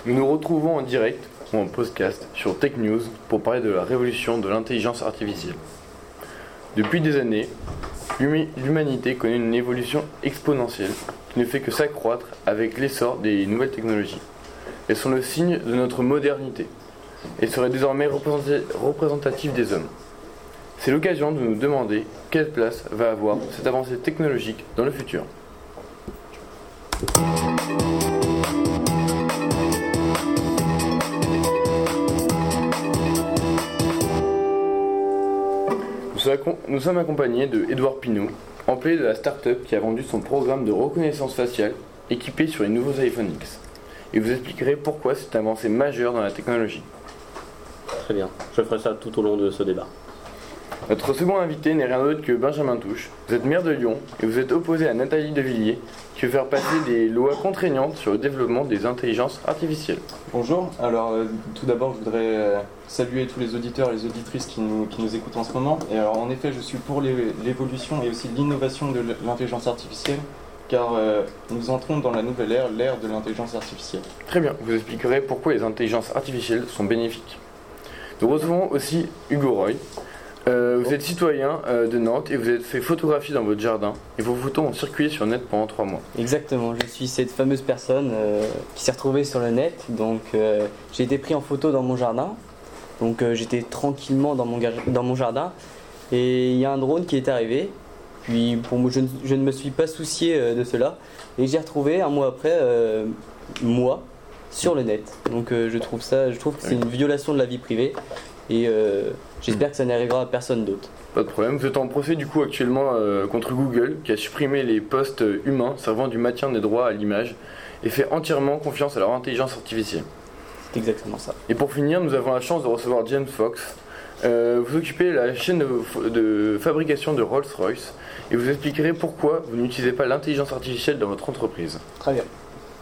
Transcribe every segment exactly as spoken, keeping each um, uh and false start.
Nous nous retrouvons en direct ou en podcast sur Tech News pour parler de la révolution de l'intelligence artificielle. Depuis des années, l'humanité connaît une évolution exponentielle qui ne fait que s'accroître avec l'essor des nouvelles technologies. Elles sont le signe de notre modernité et seraient désormais représentatives des hommes. C'est l'occasion de nous demander quelle place va avoir cette avancée technologique dans le futur. Nous sommes accompagnés de Édouard Pinault, employé de la start-up qui a vendu son programme de reconnaissance faciale équipé sur les nouveaux iPhone X. Et vous expliquerez pourquoi c'est une avancée majeure dans la technologie. Très bien, je ferai ça tout au long de ce débat. Notre second invité n'est rien d'autre que Benjamin Touche. Vous êtes maire de Lyon et vous êtes opposé à Nathalie Devilliers qui veut faire passer des lois contraignantes sur le développement des intelligences artificielles. Bonjour, alors euh, tout d'abord je voudrais euh, saluer tous les auditeurs et les auditrices qui nous, qui nous écoutent en ce moment. Et alors en effet je suis pour les, l'évolution et aussi l'innovation de l'intelligence artificielle car euh, nous entrons dans la nouvelle ère, l'ère de l'intelligence artificielle. Très bien, vous expliquerez pourquoi les intelligences artificielles sont bénéfiques. Nous recevons aussi Hugo Roy. Euh, vous êtes citoyen euh, de Nantes et vous êtes fait photographier dans votre jardin et vos photos ont circulé sur le net pendant trois mois. Exactement, je suis cette fameuse personne euh, qui s'est retrouvée sur le net. Donc euh, j'ai été pris en photo dans mon jardin. Donc euh, j'étais tranquillement dans mon, ga- dans mon jardin et il y a un drone qui est arrivé. Puis pour moi, je, ne, je ne me suis pas soucié euh, de cela et j'ai retrouvé un mois après euh, moi sur le net. Donc euh, je trouve ça, je trouve que c'est une violation de la vie privée. Et euh, j'espère que ça n'arrivera à personne d'autre. Pas de problème. Vous êtes en procès du coup actuellement euh, contre Google qui a supprimé les posts humains servant du maintien des droits à l'image et fait entièrement confiance à leur intelligence artificielle. C'est exactement ça. Et pour finir, nous avons la chance de recevoir James Fox. Euh, vous occupez la chaîne de, de fabrication de Rolls-Royce et vous expliquerez pourquoi vous n'utilisez pas l'intelligence artificielle dans votre entreprise. Très bien.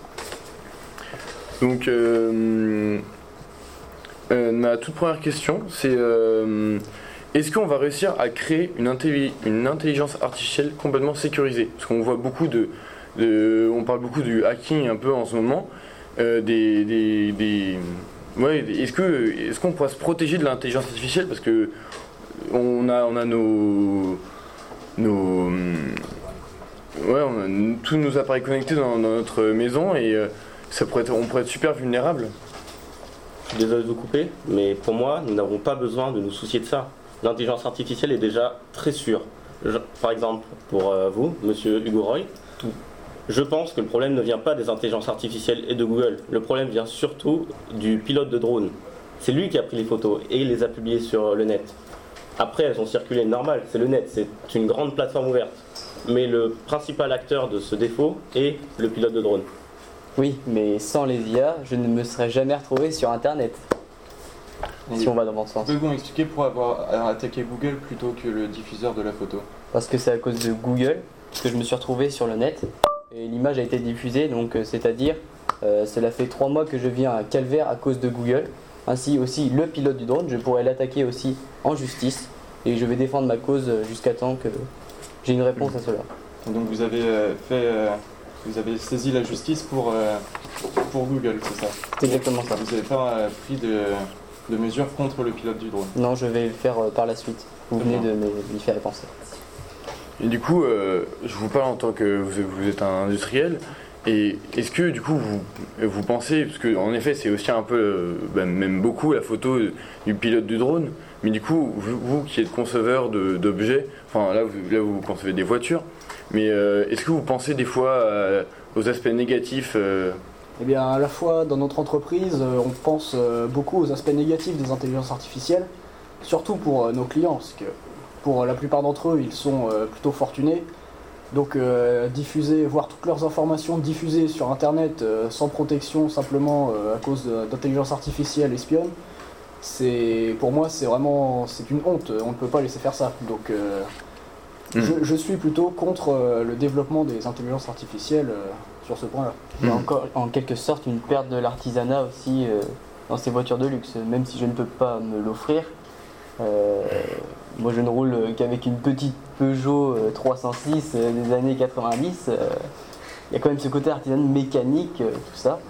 Donc... Euh, Euh, ma toute première question, c'est euh, est-ce qu'on va réussir à créer une, intelli- une intelligence artificielle complètement sécurisée? Parce qu'on voit beaucoup de, de, on parle beaucoup du hacking un peu en ce moment. Euh, des, des, des, ouais, est-ce que, est-ce qu'on pourra se protéger de l'intelligence artificielle parce que on a, on a nos, nos, ouais, on a tous nos appareils connectés dans, dans notre maison et euh, ça pourrait être, on pourrait être super vulnérable. Je suis désolé de vous couper, mais pour moi, nous n'avons pas besoin de nous soucier de ça. L'intelligence artificielle est déjà très sûre. Je, par exemple, pour euh, vous, monsieur Hugo Roy, tout. Je pense que le problème ne vient pas des intelligences artificielles et de Google. Le problème vient surtout du pilote de drone. C'est lui qui a pris les photos et les a publiées sur le net. Après, elles ont circulé normal, c'est le net, c'est une grande plateforme ouverte. Mais le principal acteur de ce défaut est le pilote de drone. Oui, mais sans les I A, je ne me serais jamais retrouvé sur Internet. Si Et on va dans mon sens. pouvez-vous expliquer pourquoi avoir attaqué Google plutôt que le diffuseur de la photo? Parce que c'est à cause de Google que je me suis retrouvé sur le net et l'image a été diffusée. Donc, euh, c'est-à-dire, euh, cela fait trois mois que je vis un calvaire à cause de Google. Ainsi aussi, le pilote du drone, je pourrais l'attaquer aussi en justice et je vais défendre ma cause jusqu'à temps que j'ai une réponse à cela. Et donc vous avez euh, fait, euh, vous avez saisi la justice pour euh, pour Google, c'est ça? C'est exactement ça. Vous n'avez pas euh, pris de, de mesures contre le pilote du drone? Non, je vais le faire euh, par la suite. Vous venez de m'y faire penser. Et du coup, euh, je vous parle en tant que vous, vous êtes un industriel. Et est-ce que du coup vous, vous pensez, parce que en effet c'est aussi un peu, euh, bah, même beaucoup la photo du pilote du drone, mais du coup vous, vous qui êtes conceveur de, d'objets, enfin là vous, là vous concevez des voitures, mais euh, est-ce que vous pensez des fois euh, aux aspects négatifs euh... Eh bien, à la fois dans notre entreprise, euh, on pense euh, beaucoup aux aspects négatifs des intelligences artificielles, surtout pour euh, nos clients, parce que pour la plupart d'entre eux, ils sont euh, plutôt fortunés. Donc euh, diffuser, voir toutes leurs informations diffusées sur internet euh, sans protection simplement euh, à cause de, d'intelligence artificielle espionne, c'est, pour moi c'est vraiment c'est une honte, on ne peut pas laisser faire ça. Donc euh, mmh. je, je suis plutôt contre euh, le développement des intelligences artificielles euh, sur ce point-là. Il y a encore en quelque sorte une perte de l'artisanat aussi euh, dans ces voitures de luxe, même si je ne peux pas me l'offrir. Euh, moi je ne roule qu'avec une petite Peugeot trois cent six des années quatre-vingt-dix. Il y a quand même ce côté artisanal mécanique, tout ça.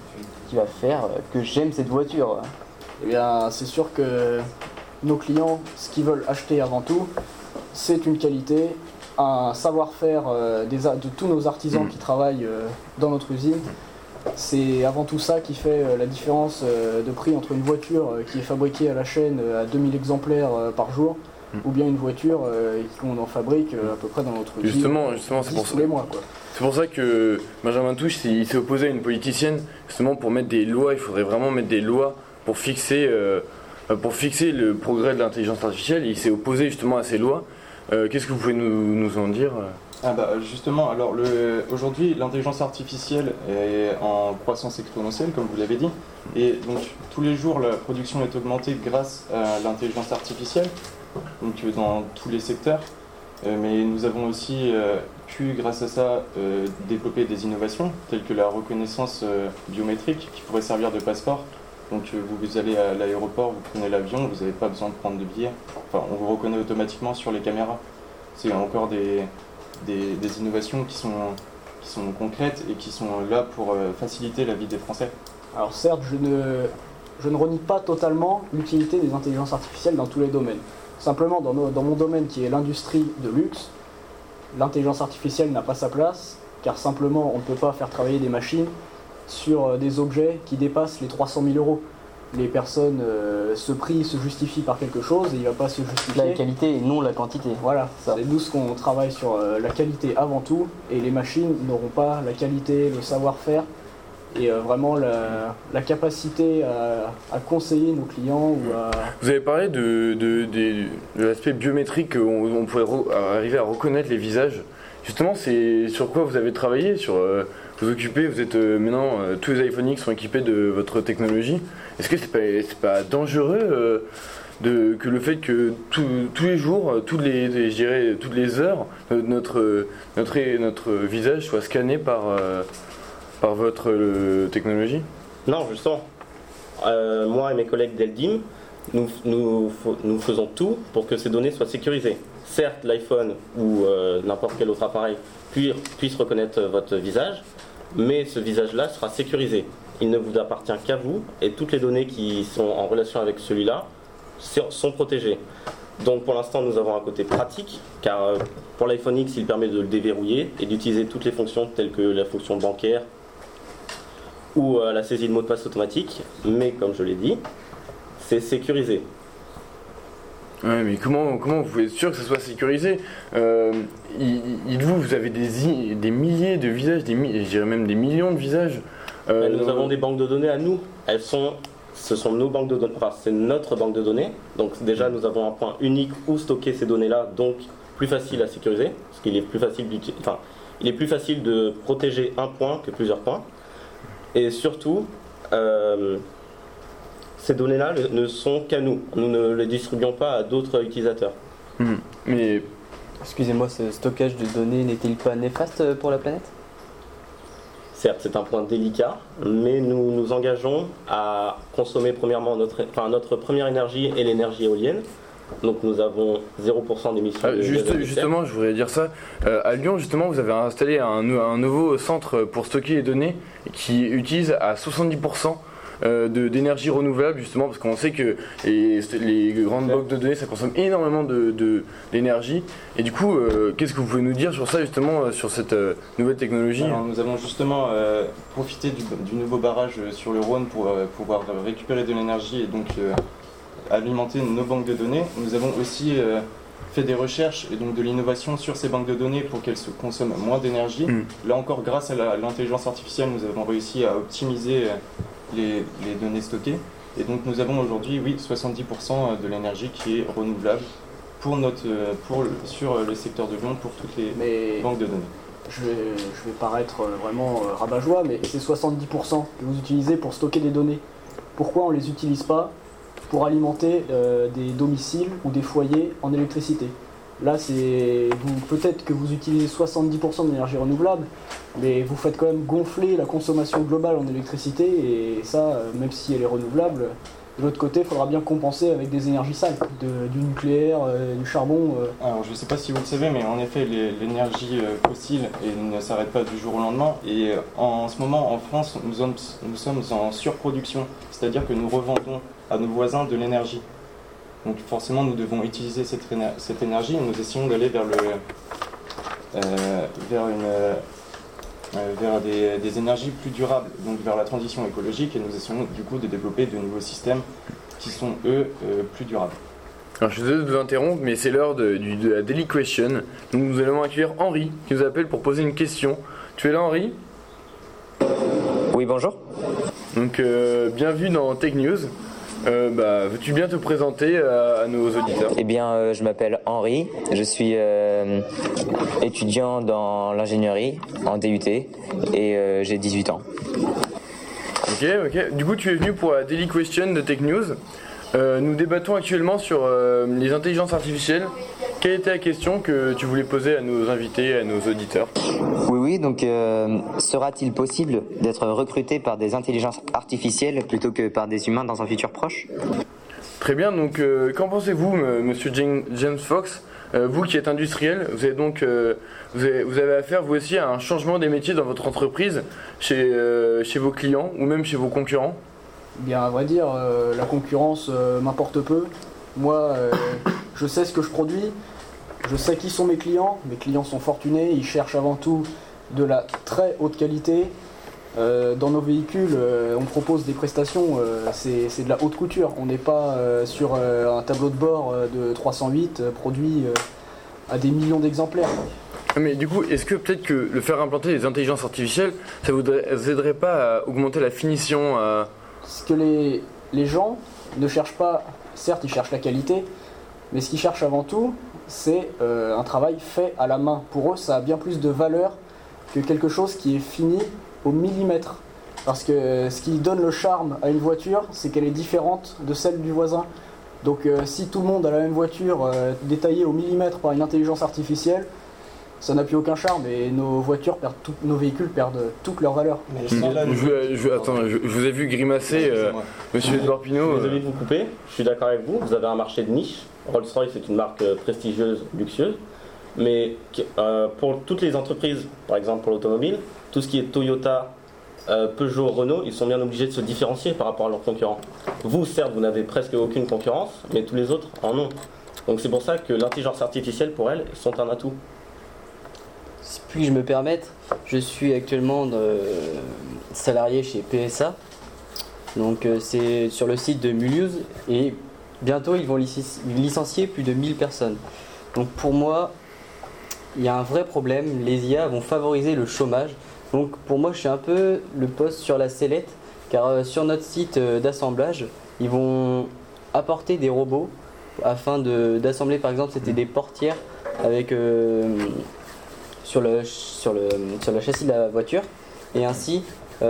qui va faire que j'aime cette voiture. Eh bien, c'est sûr que nos clients, ce qu'ils veulent acheter avant tout, c'est une qualité, un savoir-faire euh, des a- de tous nos artisans Mmh. qui travaillent euh, dans notre usine. C'est avant tout ça qui fait euh, la différence euh, de prix entre une voiture euh, qui est fabriquée à la chaîne euh, à deux mille exemplaires euh, par jour, Mmh. ou bien une voiture euh, qu'on en fabrique euh, à peu près dans notre usine. Justement, justement, c'est dix pour tous ça. les mois, quoi. C'est pour ça que Benjamin Touche, il s'est opposé à une politicienne, justement pour mettre des lois, il faudrait vraiment mettre des lois pour fixer, euh, pour fixer le progrès de l'intelligence artificielle. Il s'est opposé justement à ces lois. Euh, qu'est-ce que vous pouvez nous, nous en dire? Ah bah justement, alors le, aujourd'hui l'intelligence artificielle est en croissance exponentielle comme vous l'avez dit, et donc tous les jours la production est augmentée grâce à l'intelligence artificielle, donc euh, dans tous les secteurs, Euh, mais nous avons aussi euh, pu grâce à ça euh, développer des innovations telles que la reconnaissance euh, biométrique qui pourrait servir de passeport. Donc euh, vous, vous allez à l'aéroport, vous prenez l'avion, vous n'avez pas besoin de prendre de billets, enfin on vous reconnaît automatiquement sur les caméras. C'est encore des, des, des innovations qui sont, qui sont concrètes et qui sont là pour euh, faciliter la vie des Français. Alors certes, je ne, je ne renie pas totalement l'utilité des intelligences artificielles dans tous les domaines. Simplement, dans, nos- dans mon domaine qui est l'industrie de luxe, l'intelligence artificielle n'a pas sa place, car simplement on ne peut pas faire travailler des machines sur euh, des objets qui dépassent les trois cent mille euros. Les personnes, euh, ce prix se justifie par quelque chose et il ne va pas se La justifier. qualité et non la quantité. Voilà, Ça. c'est nous ce qu'on travaille sur euh, la qualité avant tout, et les machines n'auront pas la qualité, le savoir-faire et euh, vraiment la, la capacité à, à conseiller nos clients ou à... Vous avez parlé de, de, de- de l'aspect biométrique, qu'on on pourrait re- arriver à reconnaître les visages. Justement, c'est sur quoi vous avez travaillé sur, euh, Vous occupez, vous êtes euh, maintenant, euh, tous les iPhone X sont équipés de votre technologie. Est-ce que c'est pas, c'est pas dangereux euh, de, que le fait que tout- tous les jours, euh, toutes les, les- je dirais, toutes les heures, euh, notre, euh, notre, notre visage soit scanné par, euh, par votre euh, technologie? Non, justement. Euh, moi et mes collègues d'Eldim, nous, nous, nous faisons tout pour que ces données soient sécurisées. Certes, l'iPhone ou euh, n'importe quel autre appareil puis- puisse reconnaître votre visage, mais ce visage-là sera sécurisé. Il ne vous appartient qu'à vous et toutes les données qui sont en relation avec celui-là sont protégées. Donc pour l'instant, nous avons un côté pratique, car euh, pour l'iPhone X, il permet de le déverrouiller et d'utiliser toutes les fonctions telles que la fonction bancaire, ou euh, la saisie de mots de passe automatique, mais comme je l'ai dit, c'est sécurisé. Ouais, mais comment, comment vous pouvez être sûr que ça soit sécurisé? euh, il, il- vous, vous avez des, i- des milliers de visages, des, mi- je dirais même des millions de visages. euh, nous dans- avons des banques de données à nous. Elles sont, ce sont nos banques de données, enfin c'est notre banque de données. Donc déjà nous avons un point unique où stocker ces données-là, donc plus facile à sécuriser, parce qu'il est plus facile d'uti- enfin, il est plus facile de protéger un point que plusieurs points. Et surtout, euh, ces données-là ne ne sont qu'à nous. Nous ne les distribuons pas à d'autres utilisateurs. Hmm. Mais Excusez-moi, ce stockage de données n'est-il pas néfaste pour la planète? Certes, c'est un point délicat, mais nous nous engageons à consommer premièrement notre, enfin, notre première énergie est l'énergie éolienne. Donc nous avons zéro pour cent d'émissions ah, de juste- gaz à effet de serre. justement, je voudrais dire ça. Euh, à Lyon, justement, vous avez installé un, nou- un nouveau centre pour stocker les données qui utilise à soixante-dix pour cent euh, de- d'énergie renouvelable, justement, parce qu'on sait que les, les grandes banques de données, ça consomme énormément de- de- d'énergie. Et du coup, euh, qu'est-ce que vous pouvez nous dire sur ça, justement, euh, sur cette euh, nouvelle technologie? Alors, nous avons justement euh, profité du, du nouveau barrage euh, sur le Rhône pour euh, pouvoir récupérer de l'énergie et donc euh, alimenter nos banques de données. Nous avons aussi euh, fait des recherches et donc de l'innovation sur ces banques de données pour qu'elles se consomment moins d'énergie. Mm. Là encore, grâce à la- l'intelligence artificielle, nous avons réussi à optimiser euh, les, les données stockées. Et donc nous avons aujourd'hui, oui, soixante-dix pour cent de l'énergie qui est renouvelable pour notre, euh, pour, le- sur le secteur de Lyon pour toutes les Mais banques de données. je vais, je vais paraître euh, vraiment euh, rabat-joie, mais c'est soixante-dix pour cent que vous utilisez pour stocker des données. Pourquoi on ne les utilise pas pour alimenter euh, des domiciles ou des foyers en électricité? Là, c'est vous- peut-être que vous utilisez soixante-dix pour cent d'énergie renouvelable, mais vous faites quand même gonfler la consommation globale en électricité, et ça, euh, même si elle est renouvelable, De l'autre côté, il faudra bien compenser avec des énergies sales, de- du nucléaire, euh, du charbon. euh. Alors, je ne sais pas si vous le savez, mais en effet, les- l'énergie euh, fossile et ne s'arrête pas du jour au lendemain. Et euh, en ce moment, en France, nous sommes, nous sommes en surproduction, c'est-à-dire que nous revendons à nos voisins de l'énergie. Donc forcément, nous devons utiliser cette, éner- cette énergie et nous essayons d'aller vers, le, euh, vers, une, euh, vers des, des énergies plus durables, donc vers la transition écologique, et nous essayons du coup de développer de nouveaux systèmes qui sont, eux, euh, plus durables. Alors je suis désolé de vous interrompre, mais c'est l'heure de, du- de la Daily Question. Donc nous allons accueillir Henri qui nous appelle pour poser une question. Tu es là, Henri? Oui, bonjour. Donc euh, bienvenue dans Tech News. Euh, bah, veux-tu bien te présenter à, à nos auditeurs? Eh bien, euh, je m'appelle Henri, je suis euh, étudiant dans l'ingénierie en D U T et euh, j'ai dix-huit ans. Ok, ok. Du coup, tu es venu pour la Daily Question de Tech News. Euh, nous débattons actuellement sur euh, les intelligences artificielles. Quelle était la question que tu voulais poser à nos invités, à nos auditeurs? Oui, oui, donc euh, sera-t-il possible d'être recruté par des intelligences artificielles plutôt que par des humains dans un futur proche? Très bien, donc euh, qu'en pensez-vous, m- monsieur James James Fox? Euh, vous qui êtes industriel, vous avez donc euh, vous, avez, vous avez affaire vous aussi à un changement des métiers dans votre entreprise, chez, euh, chez vos clients ou même chez vos concurrents? Bien, à vrai dire, euh, la concurrence euh, m'importe peu. Moi, euh, je sais ce que je produis, je sais qui sont mes clients. Mes clients sont fortunés, ils cherchent avant tout de la très haute qualité. Euh, dans nos véhicules, euh, on propose des prestations, euh, c'est c'est de la haute couture. On n'est pas euh, sur euh, un tableau de bord euh, de trois cent huit euh, produit euh, à des millions d'exemplaires. Mais du coup, est-ce que peut-être que le faire implanter des intelligences artificielles, ça vous vous aiderait pas à augmenter la finition à... Ce que les, les gens ne cherchent pas, certes ils cherchent la qualité, mais ce qu'ils cherchent avant tout, c'est euh, un travail fait à la main. Pour eux, ça a bien plus de valeur que quelque chose qui est fini au millimètre. Parce que euh, ce qui donne le charme à une voiture, c'est qu'elle est différente de celle du voisin. Donc euh, si tout le monde a la même voiture euh, détaillée au millimètre par une intelligence artificielle, ça n'a plus aucun charme et nos voitures perdent tout- nos véhicules perdent toute leur valeur. Mais Je, sans la- je- je- attends, je, je vous ai vu grimacer, euh, Excusez-moi. monsieur Edouard Je Pinault. suis désolé de vous couper, je suis d'accord avec vous, vous avez un marché de niche. Rolls-Royce est une marque euh, prestigieuse, luxueuse, mais qui- euh, pour toutes les entreprises, par exemple pour l'automobile, tout ce qui est Toyota, euh, Peugeot, Renault, ils sont bien obligés de se différencier par rapport à leurs concurrents. Vous, certes, vous n'avez presque aucune concurrence, mais tous les autres en ont. Donc c'est pour ça que l'intelligence artificielle, pour elles, sont un atout. Si puis-je me permettre, je suis actuellement euh, salarié chez P S A. Donc euh, c'est sur le site de Mulhouse et bientôt ils vont lici- licencier plus de mille personnes. Donc pour moi, il y a un vrai problème. Les I A vont favoriser le chômage. Donc pour moi, je suis un peu le poste sur la sellette car euh, sur notre site euh, d'assemblage, ils vont apporter des robots afin de- d'assembler, par exemple, c'était des portières avec euh, sur le sur le sur le châssis de la voiture et ainsi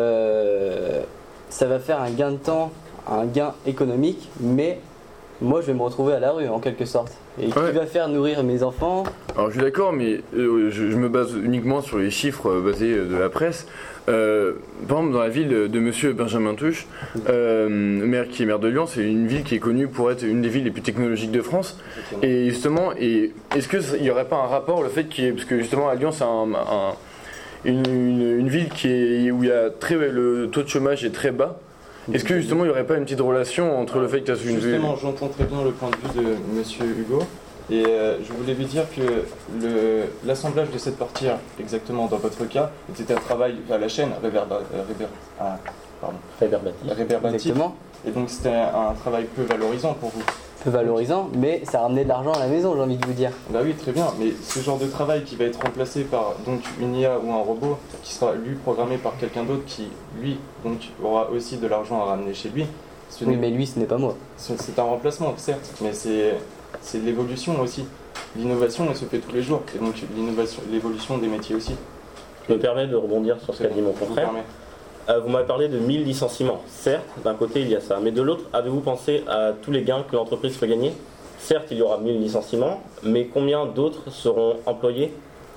euh, ça va faire un gain de temps, un gain économique, mais moi je vais me retrouver à la rue en quelque sorte. Et qui Ouais. va faire nourrir mes enfants? Alors je suis d'accord, mais euh, je, je me base uniquement sur les chiffres euh, basés euh, de la presse. Euh, par exemple, dans la ville de monsieur Benjamin Tuche, euh, maire qui est maire de Lyon, c'est une ville qui est connue pour être une des villes les plus technologiques de France. Et justement, et est-ce qu'il n'y aurait pas un rapport le fait qu'il y ait, parce que justement à Lyon c'est un, un- une, une- une ville qui est, où il y a très, le taux de chômage est très bas. Est-ce que justement il n'y aurait pas une petite relation entre le fait que tu as une ville... Justement, j'entends très bien le point de vue de monsieur Hugo. Et euh, je voulais lui dire que le- l'assemblage de cette partie, exactement dans votre cas, était un travail à la chaîne réverba- euh, réver- ah, pardon, Réverbatif. réverbatif. Exactement. Et donc c'était un travail peu valorisant pour vous. Peu valorisant, mais ça ramenait de l'argent à la maison, j'ai envie de vous dire. Bah oui, très bien, mais ce genre de travail qui va être remplacé par donc une I A ou un robot qui sera lui programmé par quelqu'un d'autre qui lui donc aura aussi de l'argent à ramener chez lui. Ce Oui, n'est- mais lui, ce n'est pas moi. C'est c'est un remplacement, certes, mais c'est c'est de l'évolution aussi. L'innovation, elle se fait tous les jours, et donc l'innovation, l'évolution des métiers aussi. Je me permets de rebondir sur ce qu'a dit mon Je vous confrère. permets. Euh, vous m'avez parlé de mille licenciements. Certes, d'un côté, il y a ça. Mais de l'autre, avez-vous pensé à tous les gains que l'entreprise peut gagner? Certes, il y aura mille licenciements, mais combien d'autres seront employés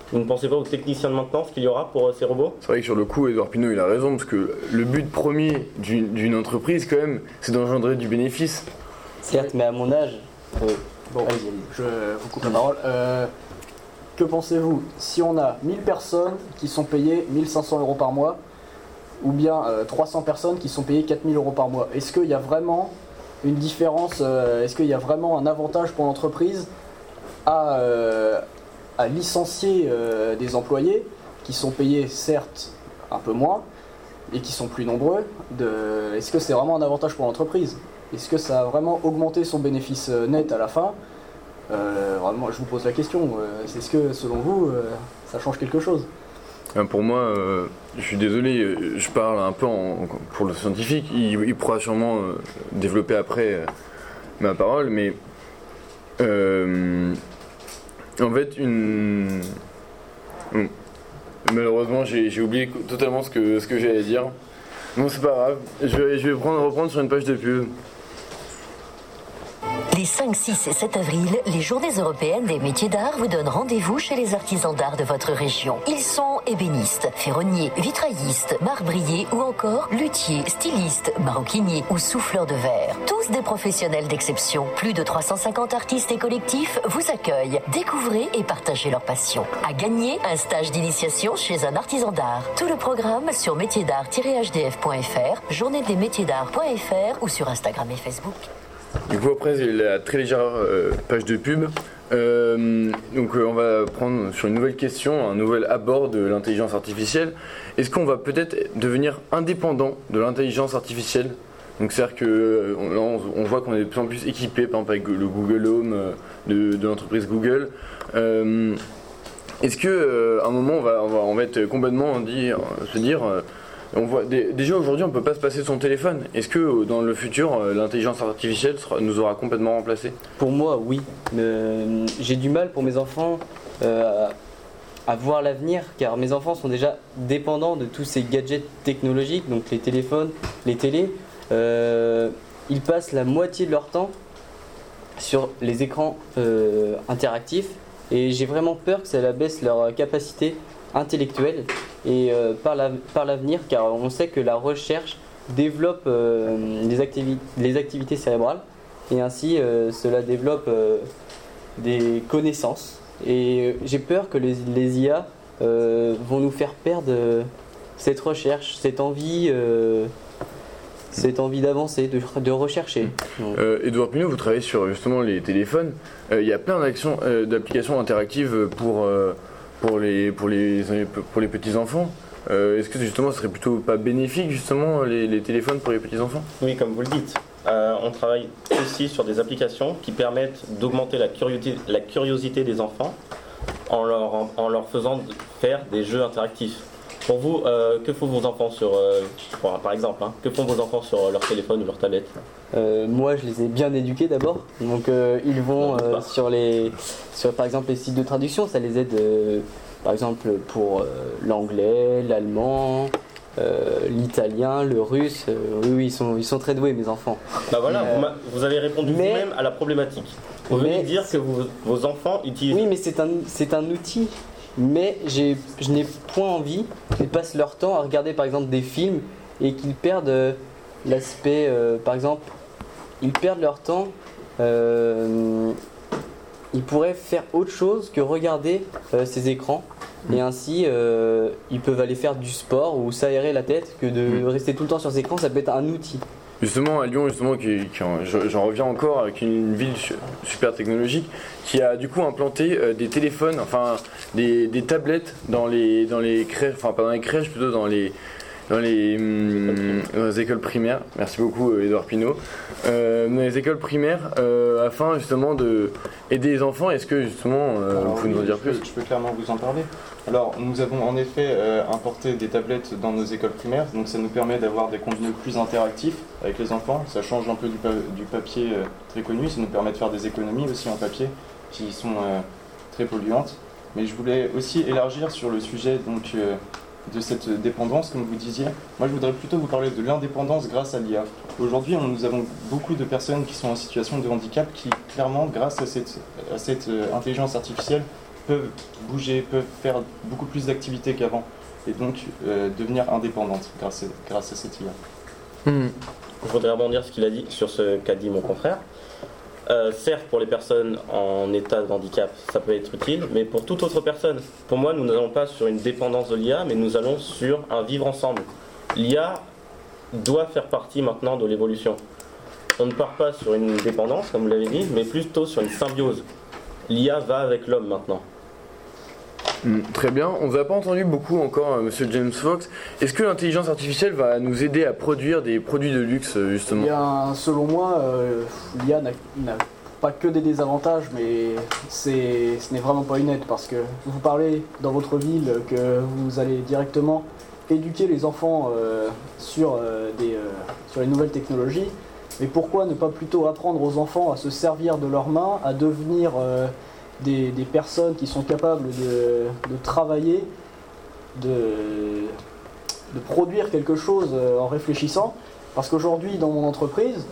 Vous ne pensez pas aux techniciens de maintenance qu'il y aura pour euh, ces robots? C'est vrai que sur le coup, Edouard Pinault, il a raison, parce que le but premier d'une, d'une entreprise, quand même, c'est d'engendrer du bénéfice. Certes, mais à mon âge. euh, Bon, allez-y, allez-y. je vous coupe la parole. Euh, que pensez-vous si on a mille personnes qui sont payées mille cinq cents euros par mois, ou bien euh, trois cents personnes qui sont payées quatre mille euros par mois? Est-ce qu'il y a vraiment une différence, euh, est-ce qu'il y a vraiment un avantage pour l'entreprise à, euh, à licencier euh, des employés qui sont payés certes un peu moins et qui sont plus nombreux de... Est-ce que c'est vraiment un avantage pour l'entreprise? Est-ce que ça a vraiment augmenté son bénéfice net à la fin? euh, Vraiment, je vous pose la question. Euh, est-ce que selon vous, euh, ça change quelque chose? Euh, Pour moi, euh, je suis désolé, euh, je parle un peu en- pour le scientifique, il, il pourra sûrement euh, développer après euh, ma parole, mais euh, en fait, une... Bon, malheureusement, j'ai j'ai oublié totalement ce que, ce que j'allais dire. Bon, c'est pas grave, je vais, je vais prendre, reprendre sur une page de pub. Les cinq, six et sept avril, les Journées européennes des métiers d'art vous donnent rendez-vous chez les artisans d'art de votre région. Ils sont ébénistes, ferronniers, vitraillistes, marbriers ou encore luthiers, stylistes, maroquiniers ou souffleurs de verre. Tous des professionnels d'exception. Plus de trois cent cinquante artistes et collectifs vous accueillent. Découvrez et partagez leur passion. À gagner, un stage d'initiation chez un artisan d'art. Tout le programme sur métiers d'art tiret h d f point f r, journée des métiers d'art point f r ou sur Instagram et Facebook. Du coup, après, c'est la très légère euh, page de pub. Euh, donc, euh, on va prendre sur une nouvelle question, un nouvel abord de l'intelligence artificielle. Est-ce qu'on va peut-être devenir indépendant de l'intelligence artificielle? Donc, c'est-à-dire que euh, on, là, on, on voit qu'on est de plus en plus équipé, par exemple, avec le Google Home euh, de, de l'entreprise Google. Euh, Est-ce que euh, à un moment, on va, on va, on va être complètement dire, se dire euh, on voit, dé- déjà aujourd'hui, on ne peut pas se passer de son téléphone. Est-ce que euh, dans le futur, euh, l'intelligence artificielle sera- nous aura complètement remplacés? Pour moi, oui. Euh, j'ai du mal pour mes enfants euh, à, à voir l'avenir, car mes enfants sont déjà dépendants de tous ces gadgets technologiques, donc les téléphones, les télés. Euh, ils passent la moitié de leur temps sur les écrans euh, interactifs, et j'ai vraiment peur que ça abaisse leur capacité intellectuelle et euh, par la- par l'avenir, car on sait que la recherche développe euh, les, activi- les activités cérébrales, et ainsi euh, cela développe euh, des connaissances, et euh, j'ai peur que les, les I A euh, vont nous faire perdre euh, cette recherche, cette envie, euh, cette envie d'avancer, de, de rechercher. Donc, Euh, Edouard Pinault, vous travaillez sur justement les téléphones. Euh, Il y a plein d'actions, euh, d'applications interactives pour, euh, pour, les, pour, les, pour les petits-enfants. Euh, Est-ce que justement ce serait plutôt pas bénéfique justement les, les téléphones pour les petits-enfants? Oui, comme vous le dites. Euh, on travaille aussi sur des applications qui permettent d'augmenter la curiosité, la curiosité des enfants en leur, en, en leur faisant faire des jeux interactifs. Pour vous, euh, que font vos enfants sur, euh, bon, par exemple, hein, que font vos enfants sur leur téléphone ou leur tablette? Euh, moi, je les ai bien éduqués d'abord. Donc, euh, ils vont Non, euh, pas. sur les, sur par exemple les sites de traduction. Ça les aide, euh, par exemple pour euh, l'anglais, l'allemand, euh, l'italien, le russe. Euh, oui, oui, ils sont, ils sont très doués, mes enfants. Bah voilà, Euh, vous, m'a- vous avez répondu mais- vous-même à la problématique. Vous venez mais- de dire que vous- vos enfants utilisent. Oui, mais c'est un, c'est un outil. Mais j'ai, je n'ai point envie qu'ils passent leur temps à regarder, par exemple, des films et qu'ils perdent euh, l'aspect, euh, par exemple, ils perdent leur temps. euh, ils pourraient faire autre chose que regarder euh, ces écrans, et ainsi euh, ils peuvent aller faire du sport ou s'aérer la tête, que de Mm. rester tout le temps sur ces écrans. Ça peut être un outil. Justement à Lyon, justement, qui, qui en- je- j'en reviens encore avec une ville su- super technologique qui a du coup implanté euh, des téléphones, enfin des, des tablettes dans les dans les crèches, enfin pas dans les crèches, plutôt dans les dans les, hum, dans les écoles primaires. Merci beaucoup euh, Edouard Pinault. Euh, dans les écoles primaires, euh, afin justement de aider les enfants. Est-ce que justement, euh, Alors vous pouvez oui, nous en dire je peux- plus? Je peux clairement vous en parler. Alors, nous avons en effet euh, importé des tablettes dans nos écoles primaires, donc ça nous permet d'avoir des contenus plus interactifs avec les enfants. Ça change un peu du, pa- du papier euh, très connu, ça nous permet de faire des économies aussi en papier qui sont euh, très polluantes. Mais je voulais aussi élargir sur le sujet donc, euh, de cette dépendance, comme vous disiez. Moi, je voudrais plutôt vous parler de l'indépendance grâce à l'I A. Aujourd'hui, on- nous avons beaucoup de personnes qui sont en situation de handicap qui, clairement, grâce à cette, à cette euh, intelligence artificielle, peuvent bouger, peuvent faire beaucoup plus d'activités qu'avant et donc euh, devenir indépendantes grâce à, grâce à cette I A. Mmh. Je voudrais rebondir sur ce qu'il a dit, sur ce qu'a dit mon confrère. Euh, certes, pour les personnes en état de handicap, ça peut être utile, mais pour toute autre personne, pour moi, nous n'allons pas sur une dépendance de l'I A, mais nous allons sur un vivre ensemble. L'I A doit faire partie maintenant de l'évolution. On ne part pas sur une dépendance, comme vous l'avez dit, mais plutôt sur une symbiose. L'I A va avec l'homme maintenant. Mmh, très bien. On ne vous a pas entendu beaucoup encore, euh, Monsieur James Fox. Est-ce que l'intelligence artificielle va nous aider à produire des produits de luxe, euh, justement? Eh bien, selon moi, euh, l'I A n'a, n'a pas que des désavantages, mais c'est, ce n'est vraiment pas une aide parce que vous parlez dans votre ville que vous allez directement éduquer les enfants euh, sur, euh, des, euh, sur les nouvelles technologies. Mais pourquoi ne pas plutôt apprendre aux enfants à se servir de leurs mains, à devenir euh, des, des personnes qui sont capables de, de travailler, de, de produire quelque chose en réfléchissant? Parce qu'aujourd'hui, dans mon entreprise,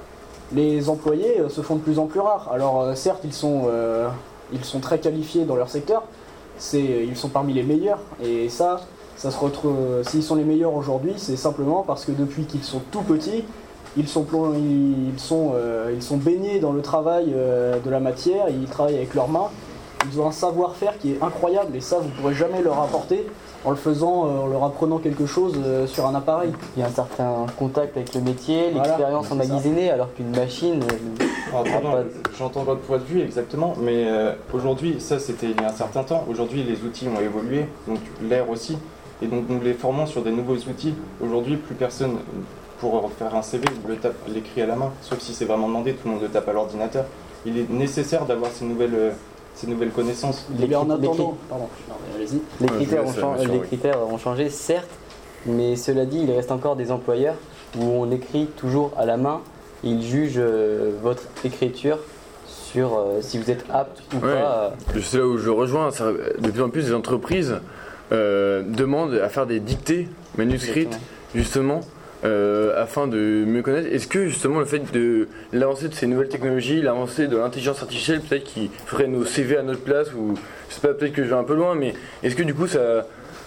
les employés se font de plus en plus rares. Alors certes, ils sont, euh, ils sont très qualifiés dans leur secteur, c'est, ils sont parmi les meilleurs, et ça, ça se retrouve, s'ils sont les meilleurs aujourd'hui, c'est simplement parce que depuis qu'ils sont tout petits, Ils sont, ils, sont, euh, ils sont baignés dans le travail euh, de la matière, ils travaillent avec leurs mains, ils ont un savoir-faire qui est incroyable et ça vous ne pourrez jamais leur apporter en le faisant, euh, en leur apprenant quelque chose euh, sur un appareil. Il y a un certain contact avec le métier, l'expérience voilà, emmagasinée, alors qu'une machine... Euh, Alors, pardon, pas... J'entends votre point de vue exactement, mais euh, aujourd'hui, ça c'était il y a un certain temps, aujourd'hui les outils ont évolué, donc l'air aussi, et donc nous les formons sur des nouveaux outils. Aujourd'hui plus personne... Pour faire un C V, le tape, l'écrit à la main, sauf si c'est vraiment demandé, tout le monde le tape à l'ordinateur. Il est nécessaire d'avoir ces nouvelles, euh, ces nouvelles connaissances. Les, les, en attendant, pardon, allez-y. Les, critères, ouais, ont changé, les oui. critères ont changé, certes, mais cela dit, il reste encore des employeurs où on écrit toujours à la main, et ils jugent euh, votre écriture sur euh, si vous êtes apte ou ouais. pas. Euh... C'est là où je rejoins, ça, de plus en plus des entreprises euh, demandent à faire des dictées manuscrites, exactement. Justement. Euh, afin de mieux connaître. Est-ce que justement le fait de l'avancée de ces nouvelles technologies, l'avancée de l'intelligence artificielle, peut-être qui ferait nos C V à notre place, ou je sais pas, peut-être que je vais un peu loin, mais est-ce que du coup ça,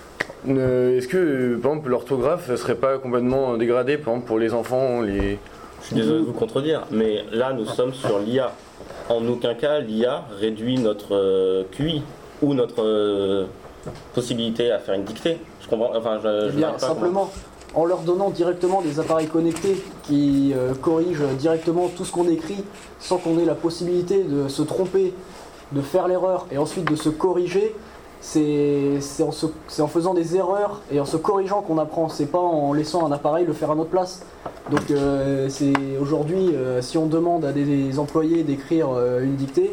ne, est-ce que par exemple l'orthographe serait pas complètement dégradé, par exemple pour les enfants, les... Je suis désolé de vous contredire, mais là nous sommes sur l'I A. En aucun cas l'I A réduit notre euh, Q I ou notre euh, possibilité à faire une dictée. Je comprends. Enfin, je, je Bien, pas simplement. Comment... En leur donnant directement des appareils connectés qui euh, corrigent directement tout ce qu'on écrit sans qu'on ait la possibilité de se tromper, de faire l'erreur et ensuite de se corriger, c'est, c'est, en, se, c'est en faisant des erreurs et en se corrigeant qu'on apprend, c'est pas en laissant un appareil le faire à notre place. Donc euh, c'est aujourd'hui, euh, si on demande à des, des employés d'écrire euh, une dictée,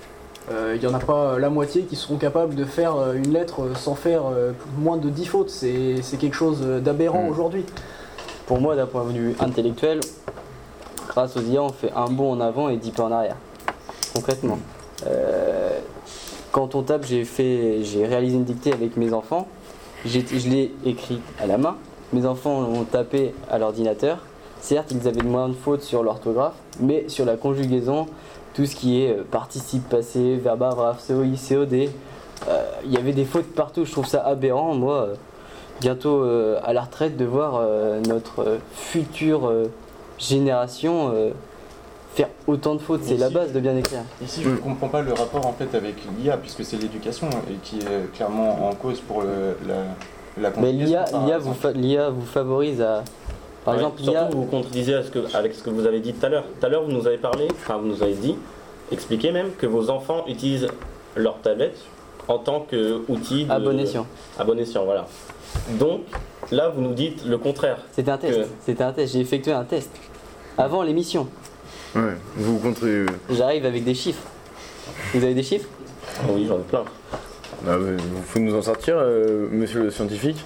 il euh, n'y en a pas la moitié qui seront capables de faire euh, une lettre sans faire euh, moins de dix fautes. C'est, c'est quelque chose d'aberrant mmh. aujourd'hui. Pour moi, d'un point de vue intellectuel, grâce aux I A, on fait un bond en avant et dix pas en arrière. Concrètement. Euh, quand on tape, j'ai, fait, j'ai réalisé une dictée avec mes enfants. J'ai, je l'ai écrit à la main. Mes enfants l'ont tapé à l'ordinateur. Certes, ils avaient moins de fautes sur l'orthographe, mais sur la conjugaison, tout ce qui est participe passé, verbe abraf, C O I, C O D, euh, il y avait des fautes partout. Je trouve ça aberrant, moi, euh, bientôt euh, à la retraite, de voir euh, notre euh, future euh, génération euh, faire autant de fautes. C'est ici, la base de bien écrire. Ici, je ne mmh. comprends pas le rapport en fait avec l'I A, puisque c'est l'éducation et qui est clairement en cause pour le, la, la Mais l'I A, l'I A, vous fa- l'I A vous favorise à... Par ouais, exemple, surtout, a... vous contredisez avec ce, que, avec ce que vous avez dit tout à l'heure. Tout à l'heure, vous nous avez parlé, enfin, vous nous avez dit, expliqué même, que vos enfants utilisent leur tablette en tant qu'outil de... À bon escient. À bon escient, voilà. Donc, là, vous nous dites le contraire. C'était un test. Que... C'était un test. J'ai effectué un test. Avant l'émission. Ouais, vous contredisez. J'arrive avec des chiffres. Vous avez des chiffres ? Oui, j'en ai plein. Ah, il faut nous en sortir, euh, monsieur le scientifique.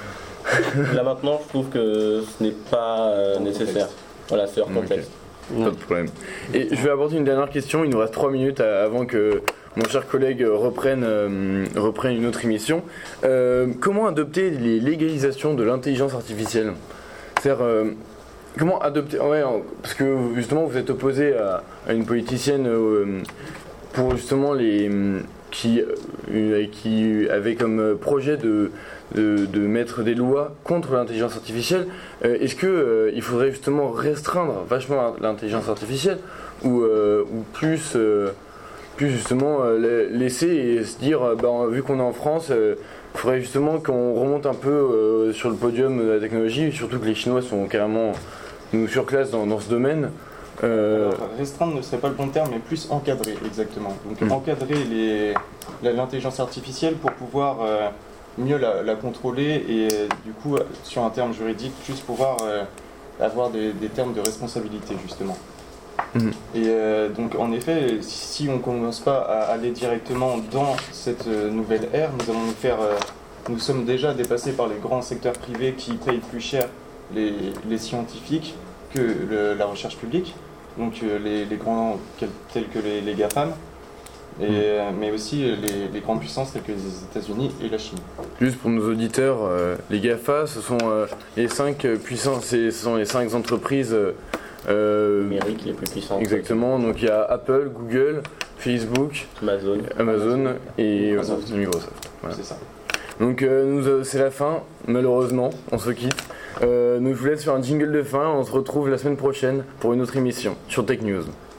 Là maintenant, je trouve que ce n'est pas euh, nécessaire. Voilà, c'est hors contexte. Okay. Pas de problème. Et je vais aborder une dernière question. Il nous reste trois minutes avant que mon cher collègue reprenne, euh, reprenne une autre émission. Euh, comment adopter les légalisations de l'intelligence artificielle ? C'est-à-dire, euh, comment adopter... Ouais, parce que justement, vous êtes opposé à, à une politicienne euh, pour justement les... qui, euh, qui avait comme projet de, de, de mettre des lois contre l'intelligence artificielle. Euh, est-ce qu'il euh, faudrait justement restreindre vachement l'intelligence artificielle ou, euh, ou plus, euh, plus justement euh, laisser et se dire, euh, bah, vu qu'on est en France, euh, il faudrait justement qu'on remonte un peu euh, sur le podium de la technologie, surtout que les Chinois sont carrément nous surclassent dans, dans ce domaine. Euh... Alors, restreindre ne serait pas le bon terme, mais plus encadrer, exactement. Donc mmh. encadrer les, l'intelligence artificielle pour pouvoir euh, mieux la, la contrôler et euh, du coup, sur un terme juridique, plus pouvoir euh, avoir des, des termes de responsabilité, justement. Mmh. Et euh, donc en effet, si on ne commence pas à aller directement dans cette euh, nouvelle ère, nous allons nous faire... Euh, nous sommes déjà dépassés par les grands secteurs privés qui payent plus cher les, les scientifiques que le, la recherche publique. Donc euh, les, les grands tels que les, les GAFAM, et, mmh. euh, mais aussi les, les grandes puissances telles que les États-Unis et la Chine. Juste pour nos auditeurs, euh, les GAFA, ce sont euh, les cinq puissances, ce sont les cinq entreprises euh, numériques les plus puissantes. Exactement. Donc il y a Apple, Google, Facebook, Amazon, Amazon et Microsoft. Euh, Microsoft. Voilà. C'est ça. Donc euh, nous, euh, c'est la fin, malheureusement, on se quitte. Euh, nous je vous laisse sur un jingle de fin, on se retrouve la semaine prochaine pour une autre émission sur Tech News.